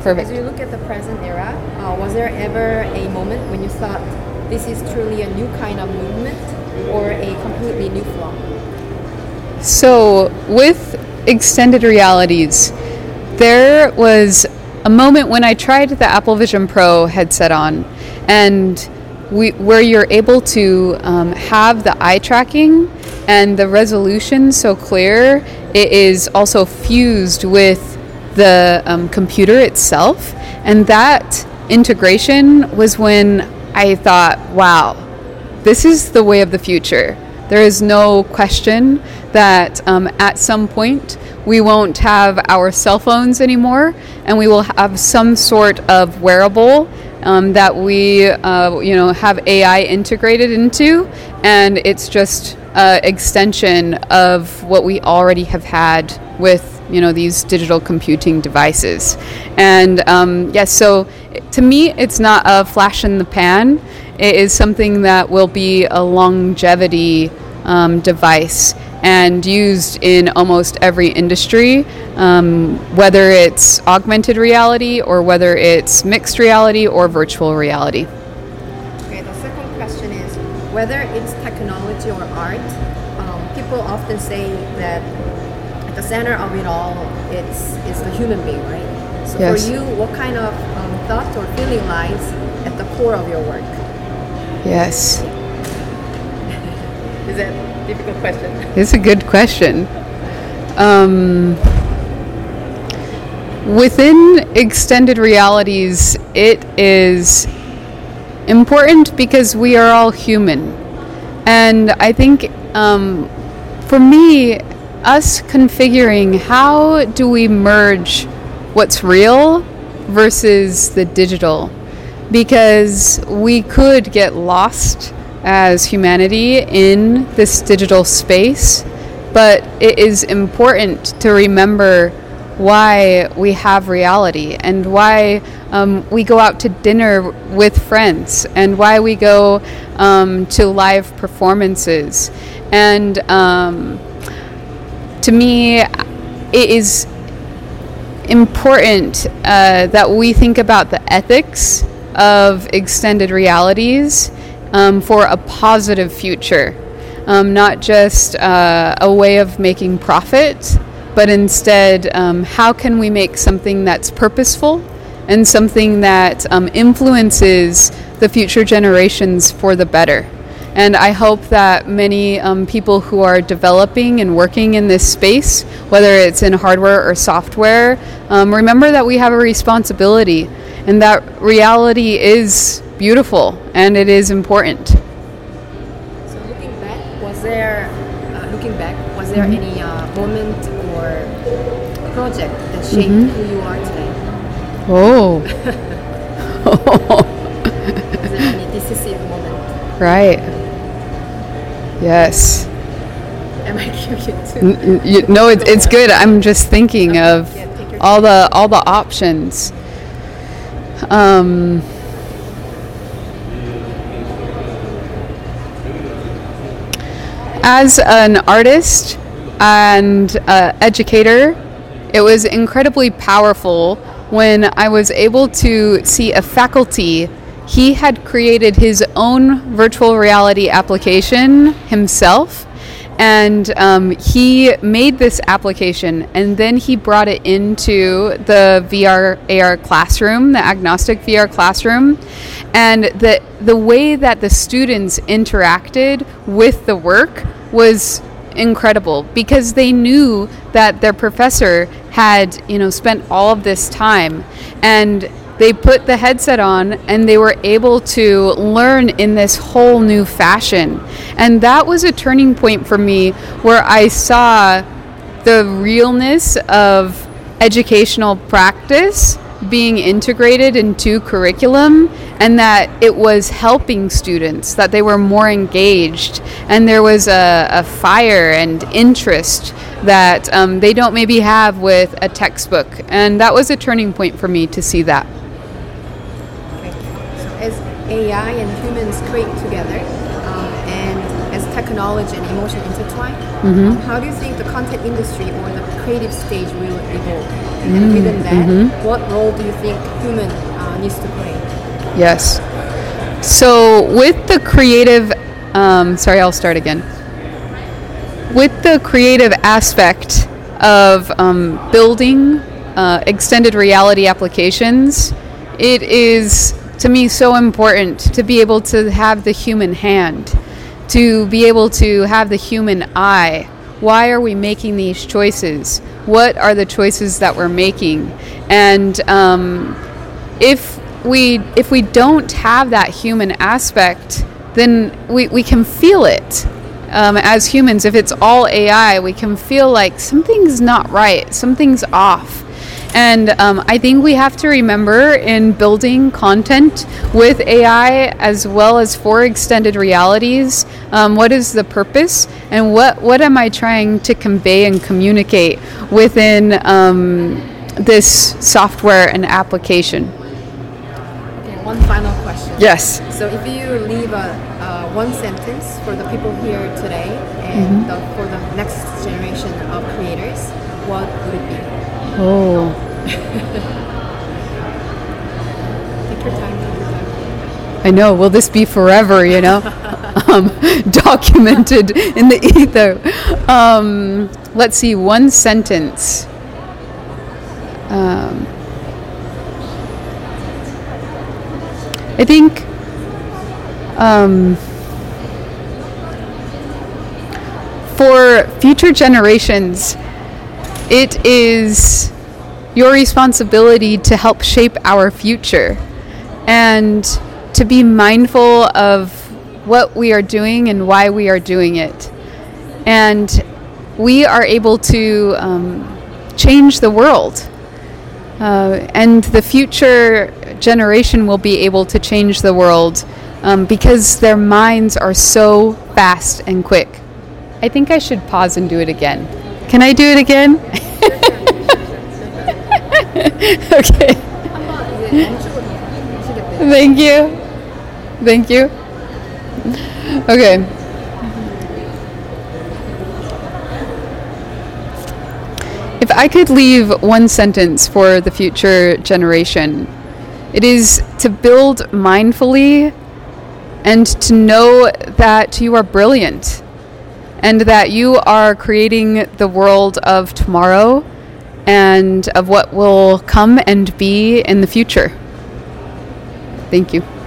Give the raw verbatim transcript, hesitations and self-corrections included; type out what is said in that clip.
Perfect. As you look at the present era, uh, was there ever a moment when you thought this is truly a new kind of movement or a completely new flow? So with extended realities, there was a moment when I tried the Apple Vision Pro headset on, and we, where you're able to um, have the eye tracking and the resolution so clear, it is also fused with the um, computer itself. And that integration was when I thought, wow, this is the way of the future. There is no question that um, at some point we won't have our cell phones anymore, and we will have some sort of wearable um, that we, uh, you know, have A I integrated into, and it's just an extension of what we already have had with, you know, these digital computing devices. And um, yes, so to me, it's not a flash in the pan. It is something that will be a longevity um, device and used in almost every industry, um, whether it's augmented reality or whether it's mixed reality or virtual reality. Okay, the second question is whether it's technology or art. Um, people often say that at the center of it all, it's, it's the human being, right? So yes. For you, what kind of um, thought or feeling lies at the core of your work? Yes. Is that a difficult question? It's a good question. Um, within extended realities, it is important because we are all human. And I think um, for me, us configuring how do we merge what's real versus the digital, because we could get lost as humanity in this digital space, but it is important to remember why we have reality and why um, we go out to dinner with friends and why we go um, to live performances. And um, to me, it is important uh, that we think about the ethics of extended realities um, for a positive future, um, not just uh, a way of making profit, but instead um, how can we make something that's purposeful and something that um, influences the future generations for the better. And I hope that many um, people who are developing and working in this space, whether it's in hardware or software, um, remember that we have a responsibility and that reality is beautiful and it is important. So looking back, was there, uh, looking back, was there mm-hmm. any uh, moment or project that shaped mm-hmm. who you are today? Oh. Is there any decisive moment? Right. Yes. Am I giving it too? N- you, no, it, it's good. I'm just thinking okay. of yeah, all the all the options. Um, as an artist and uh, educator, it was incredibly powerful when I was able to see a faculty. He had created his own virtual reality application himself, and um, he made this application and then he brought it into the V R A R classroom, the agnostic V R classroom, and the the way that the students interacted with the work was incredible because they knew that their professor had, you know, spent all of this time, and they put the headset on and they were able to learn in this whole new fashion. And that was a turning point for me where I saw the realness of educational practice being integrated into curriculum, and that it was helping students, that they were more engaged, and there was a, a fire and interest that um, they don't maybe have with a textbook. And that was a turning point for me to see that. As A I and humans create together, um, and as technology and emotion intertwine, Mm-hmm. um, how do you think the content industry or the creative stage will evolve? Mm-hmm. And within that, Mm-hmm. what role do you think human uh, needs to play? Yes. So with the creative, um, sorry, I'll start again. With the creative aspect of um, building uh, extended reality applications, it is, to me, so important to be able to have the human hand, to be able to have the human eye. Why are we making these choices? What are the choices that we're making? And um, if we if we don't have that human aspect, then we, we can feel it. Um, as humans, if it's all A I, we can feel like something's not right, something's off. And um, I think we have to remember in building content with A I as well as for extended realities, um, what is the purpose and what, what am I trying to convey and communicate within um, this software and application? Okay, one final question. Yes. So if you leave a uh, one sentence for the people here today and Mm-hmm. the, for the next generation of creators, what would it be? Oh. Take your time, take your time. I know. Will this be forever, you know? um, documented in the ether. Um, let's see, one sentence. Um, I think um, for future generations, it is your responsibility to help shape our future and to be mindful of what we are doing and why we are doing it. And we are able to um, change the world. Uh, and the future generation will be able to change the world um, because their minds are so fast and quick. I think I should pause and do it again. Can I do it again? Okay. Thank you. Thank you. Okay. If I could leave one sentence for the future generation, it is to build mindfully and to know that you are brilliant and that you are creating the world of tomorrow and of what will come and be in the future. Thank you.